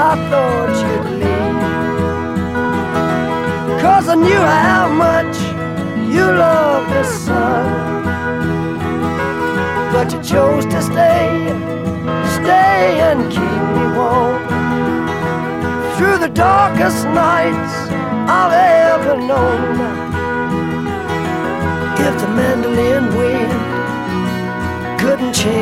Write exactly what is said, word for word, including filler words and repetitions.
I thought you'd leave, 'cause I knew how much you loved the sun. But you chose to stay, stay and keep me warm through the darkest nights I've ever known. If the mandolin wind couldn't change